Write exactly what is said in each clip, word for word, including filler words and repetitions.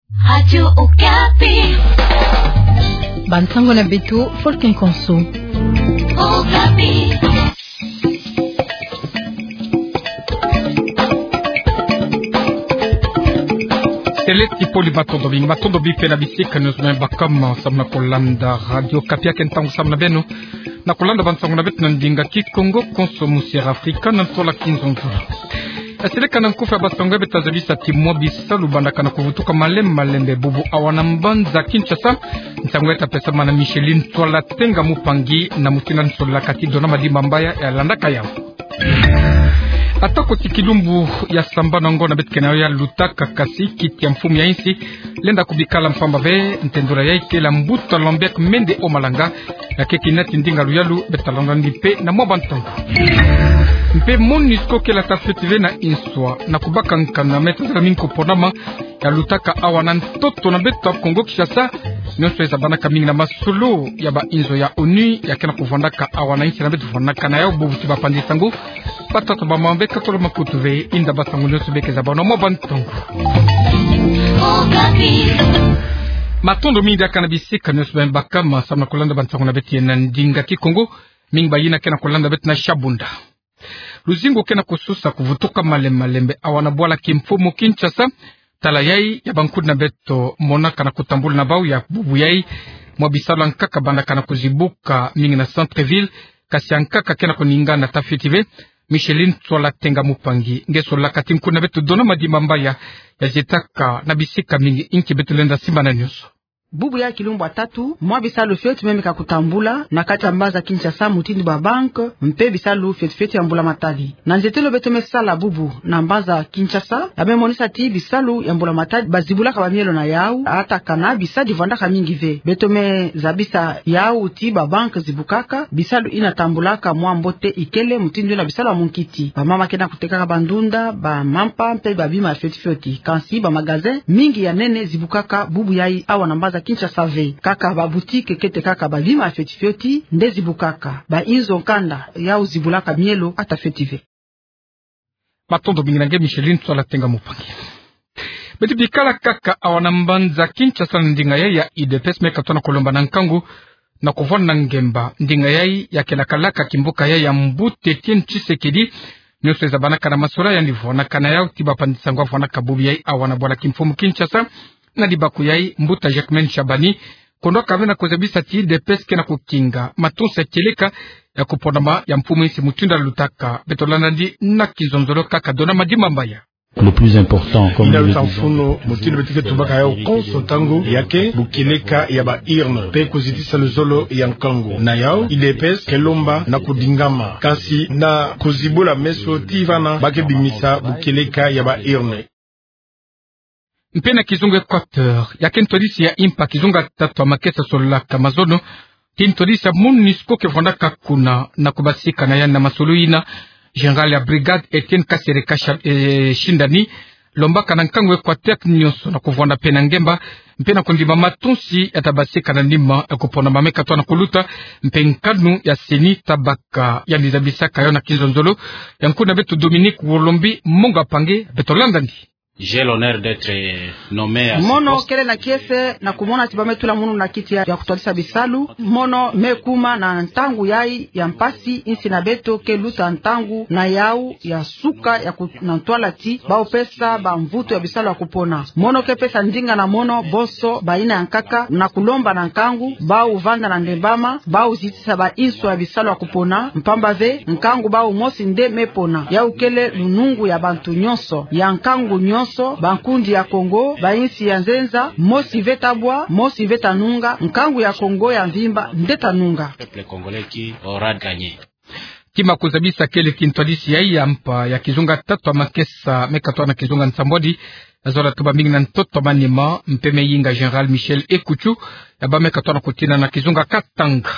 Radio Okapi. Bansango na beto Folken Konso. Okapi. Seleti poli matondo bi matondo bi pe na bisika nous men bakam samna kolanda Radio Okapi kentangu samna beno na kolanda bansango na beto ndinga ki Kongo Konso musiera Afrika na tola kinzonzo. Asile kana nkufa basonga betazabisa timwa bisalu bandaka na kuvutuka malem malembe bubu awana mbanza Kinshasa nsangweta pesa mana Micheline tola tenga mupangi na mutina nsola kati dona madimba mbaya ya landaka yao. Atako tikidumbu ya samba na ngona betkena ya lutaka kasi kiti ya mfumu ya insi lenda kubikala mpamba ve ntendura ya ike la mbuta Lambert Mende o malanga ya keki nati ndinga luyalu betalanga ndipe na mwabantonga. Mpe MONUSCO ke la tafetive na inswa na kubaka nkana metazala minko ponama ya lutaka awana ntoto na beto Kongo Kinshasa nyonso eza banaka mingi na masolo ya ba inzo ya ONU ya kena kuvandaka awana insi na beto vandaka na yao bobuti bapandi sango patata ba mambe katolo makutuve inda basango nyonso bekeza bana mwabantongo. Matondo mingi ya kanabisika nyonso bembaka masamna kolanda bansango na beti na ndinga ki Kongo mingi bayina kena kolanda beti na Shabunda. Luzingo kena kususa kuvutuka malem malembe awana bwala kimfumu Kinshasa tala yai ya bankudu na beto mona kana kutambula na bau ya bubu yai mwabisala nkaka banda kana kuzibuka mingi na centre-ville kasi nkaka kena kuninga na tafetive Micheline tola tenga mupangi ngeso la kati mkuna beto dona madimba mbaya ya jetaka na bisika mingi inki beto lenda simba na nyuso. Bubu ya kilumbu atatu mwa bisalu feti memeka kutambula na kati ambaza Kinshasa mutindi ba bank mpe bisalu feti feti ambula matadi na nzetelo beto mesala bubu na ambaza Kinshasa abe monisa ti bisalu ambula matadi bazibula ka bamielo na yau ata kana bisadi vandaka mingi ve beto me zabisa yau ti ba bank zibukaka bisalu inatambulaka mwa mbote ikele mutindi na bisalu munkiti ba mama kena kutekaka bandunda ba mampa mpe ba bima feti feti kansi ba magazin mingi ya nene zibukaka bubu yai awa na ambaza Kinshasa ve kaka ba boutique kete kaka ba lima fetifioti ndezi bukaka ba inzo nkanda ya uzibulaka mielo ata fetive matondo bingange Micheline tola tenga mupangi beti bikala kaka awana mbanza Kinshasa ndinga yai ya I D P S meka tona kolomba na nkangu na kuvona ngemba ndinga yai ya kelakalaka kimbuka yai ya Mbute Etienne Tshisekedi nyose za banaka na masura ya ndivona kana yao tiba pandisangwa vona kabubi yai awana bwala kimfumu Kinshasa na dibaku yai Mbuta Jacquemaine Shabani kondoka vena kozebisa ti de peske na kukinga matunsa keleka ya kuponama ya mfumu isi mutunda lutaka betolana di na kizonzolo kaka dona madima mbaya. Le plus important comme le tanfuno mutinde betike tubaka yao konso tango yake bukeleka ya ba irne pe kozitisa luzolo ya nkango na yao I D P S kelomba na kudingama kasi na kozibula meso tivana bake bimisa bukeleka ya ba irne. Mpena kizungu Equateur ya kentolisi ya impa kizunga tatu wa makesa sola kamazono kentolisi ya MONUSCO kevondaka kuna na kubasika na yana masuluina General ya Brigade Etienne Kasereka e, Shindani lombaka na nkangu Equateur nyonso na kuvonda pena ngemba mpena kundima matunsi ya tabasika na nima ya kupona mameka tuwa na kuluta mpenkanu ya seni tabaka ya nizabisaka yona kizonzolo ya nkuna betu Dominique Wolombi Munga Pange beto Landandi. J'ai l'honneur d'être nommé à mono kele na kiese na kumona tibametula munu na kiti ya, ya kutwalisa bisalu mono mekuma na ntangu yai ya mpasi insi na beto ke luta ntangu na yau ya suka ya kunantwala ti bao pesa ba mvuto ya bisalu ya kupona mono ke pesa ndinga na mono boso baina ya nkaka na kulomba na nkangu bao uvanda na ndembama bao zitisa ba inso ya bisalu ya kupona mpamba ve nkangu bao mosi nde mepona ya ukele lunungu ya bantu nyonso ya nkangu nyonso bankundi ya Kongo bainsi ya nzenza mosi vetabwa mosi vetanunga nkangu ya Kongo ya mvimba ndetanunga le Congolais qui aura gagné kima kuzabisa kele kintwadisi ya yampa ya kizunga tatu makesa mekatwa na kizunga nsambodi azola tuba mingi na ntoto manima mpeme yinga General Michel Ekuchu ya ba mekatwa na kutina na kizunga katanga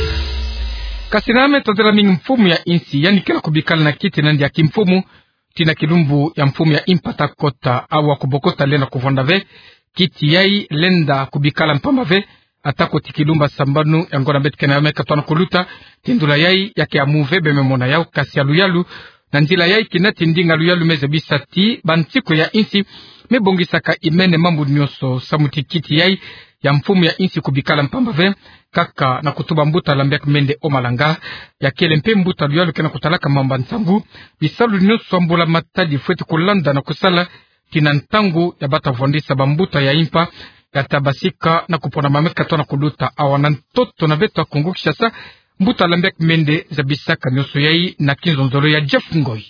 kasiname tazela mingi mfumu ya insi yani kila kubikala na kiti nandi ya kimfumu tina kilumbu ya mfumu ya impata kota awa kubokota lena kuvonda ve kiti yai lenda kubikala mpamba ve atako tikilumba sambanu ya ngona betke na yameka tuana kuluta tindula yai yake ya muve bememona yao kasi ya luyalu na nzila yai kinati ndinga luyalu meze bisati bantiko ya insi mebongisaka imene mambo nyonso samutikiti yai ya mfumu ya insi kubikala mpamba ve kaka na kutuba mbuta Lambiak Mende Omalanga ya kele mpe mbuta luyalo kena kutalaka mamba ntangu bisalu nyonso ambula matadi fweti kulanda na kusala kina ntangu ya bata vondisa bambuta ya impa ya tabasika na kupona mameka tona kuluta awana ntoto na beto Kongo Kinshasa mbuta Lambiak Mende za bisaka nyonso yai na kinzonzolo ya Jeff Ngoi.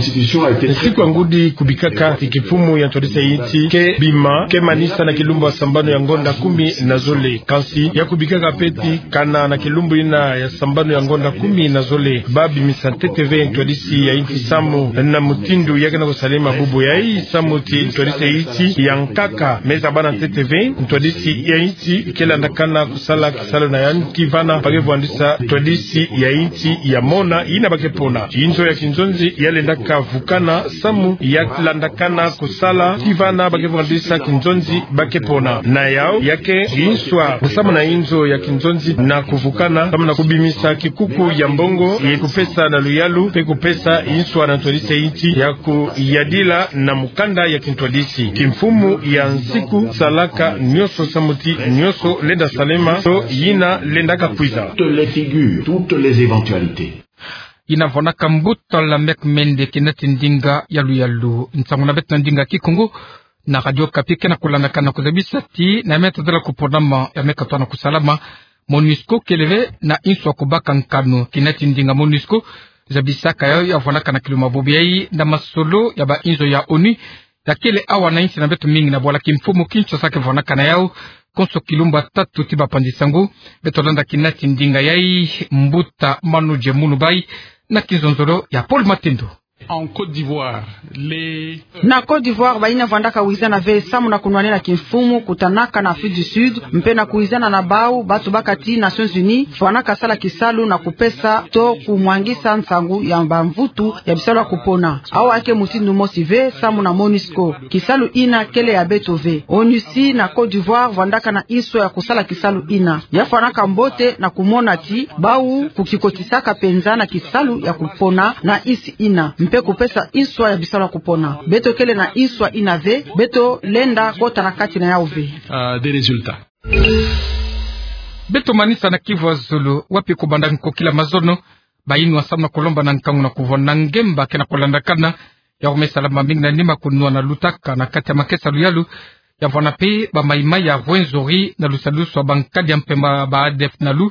Siku angudi kubikaka ikifumu ya todisa iti ke bima ke manisa na kilumbu wa sambano ya ngonda kumi na zole kansi ya kubikaka peti kana na kilumbu ina ya sambano ya ngonda kumi na zole babi misante T V todisi ya iti samu na mutindu yake na kusalima bubu ya hii samu ti todisa iti ya nkaka meza bana T V todisi ya iti kela ndakana kusala kisalo na yani kivana pagevu andisa todisi ya iti ya mona ina bakepona inzo ya kinzonzi yale ndaka vukana samu ya landakana kusala kivana bakevandisa kinzonzi bakepona na yao yake inswa kusama na inzo ya kinzonzi na kuvukana kama na kubimisa kikuku ya mbongo ye kupesa na luyalu pe kupesa inswa na todise iti ya kuyadila na mukanda ya kintodisi kimfumu ya nsiku salaka nyoso samuti nyoso lenda salema so yina lendaka kwiza toutes les figures, toutes les éventualités. Inavonaka mbuta Lambiak Mende kinati ndinga yalu yalu ntangu na beta ndinga kikungu na Radio Kapi kena kulandaka na kuzabisa ti na meta dala kuponama ya meka tuana kusalama MONUSCO keleve na inswa kubaka nkano kinati ndinga MONUSCO zabisaka yao yavonaka na kiluma bobiai na masolo ya ba inzo ya ONU ya kele awa na insi na betu mingi na bola kimfumu Kinshasa kevonaka na yao konso kilumba tatu tiba pandisangu betolanda kinati ndinga yai mbuta manuje munubai na kinzonzolo ya Paul Matendo. En Côte d'Ivoire, les... na Côte d'Ivoire baina vandaka kuizana ve samu na kunwane na kimfumu kutanaka na Afrique du Sud mpe na kuizana na bau batu bakati Nations Unies fanaka sala kisalu na kupesa to kumwangisa nsangu ya mbamvutu ya bisalu ya kupona au ake mutindu mosi ve samu na MONUSCO kisalu ina kele ya beto ve ONUSI na Côte d'Ivoire vandaka na iso ya kusala kisalu ina ya fanaka mbote na kumona ti bau kukikotisaka penza na kisalu ya kupona na isi ina mpe kupesa iswa ya bisala kupona beto kele na iswa inave beto lenda kota na kati na yauve uh, des résultats beto manisa na Kivu Zulu wapi kubanda nkokila mazono bainu wasamna kolomba na nkangu na kuvona ngemba kena kulandakana ya umesalama mingi na nima kunua na lutaka na kati ya makesa luyalu ya vona pe ba maimai ya Rwenzori na lusalusu wa bankadi ya mpema ba A D F na lu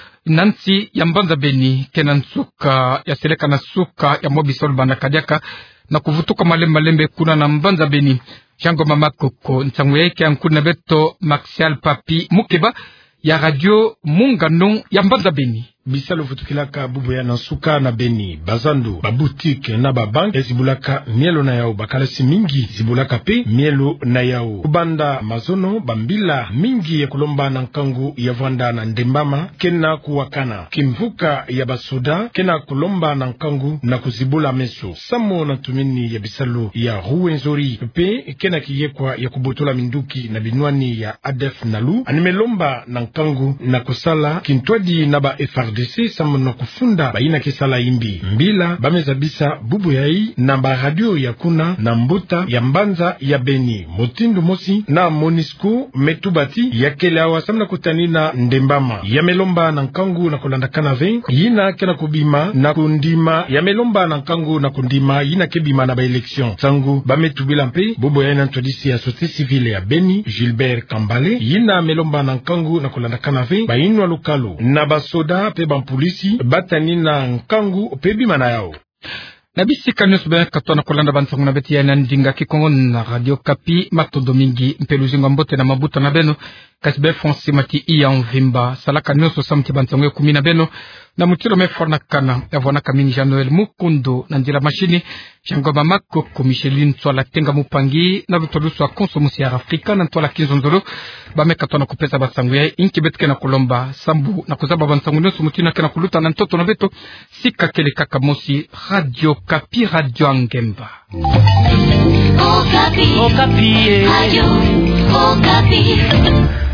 nansi ya mbanza Beni kena nsuka ya seleka na suka ya mobisol banda kadiaka na kuvutuka malembe malembe kuna na mbanza Beni jango mama koko ntangu yake ankuna beto Maxial Papi Mukeba ya Radio Mungano ya mbanza Beni bisalo futukilaka bubu ya nasuka na Beni bazandu babutike na babank ezibulaka mielo na yao bakalasi mingi zibulaka pe mielo na yao kubanda mazono bambila mingi ya kulomba na nkangu ya vanda na ndembama kena kuwakana kimvuka ya basoda kena kulomba na nkangu na kuzibula meso samo na tumini ya bisalo ya Rwenzori pe kena kiyekwa ya kubotola minduki na binwani ya A D F nalu animelomba na nkangu na kusala kintwadi na ba F R D C samu na kufunda baina kisala imbi mbila bamezabisa bubu yai na ba radio ya kuna na mbuta ya mbanza ya Beni motindu mosi na MONUSCO metubati ya kele awa samu na kutanina ndembama ya melomba na nkangu na kulandakana ve yina kena kubima na kundima ya melomba na nkangu na kundima yina kebima na ba eleksyon sangu bametubila mpe bubu yai na ntodisi ya société civile ya Beni Gilbert Kambale yina melomba na nkangu na kulandakana ve bainwa lukalu na basoda pe polisi batani na nkangu pebi mana yao na bisika nyusu bena katwana kolanda bansangu na beti ya nandinga kikongo na Radio Kapi matondo mingi mpeluzingo mbote na mabuta na beno kasibe fonsi mati iya mvimba salaka nyusu samti bansangu ya kumina beno na mutilo meforna kana ya vwana kamini Jean Noel Mukundu na njila mashini Jangoma Makoko Micheline Twala Tenga Mupangi na vitolusu wa konsomusi ya Afrika na Twala Kinzonzolo bameka tona kupesa basangu ya inki betke na kulomba sambu na kuzaba bansangu nyosu mutina kena kuluta na ntoto na beto sika kele kaka mosi Radio Kapi Radio Angemba Okapi Okapi Radio Okapi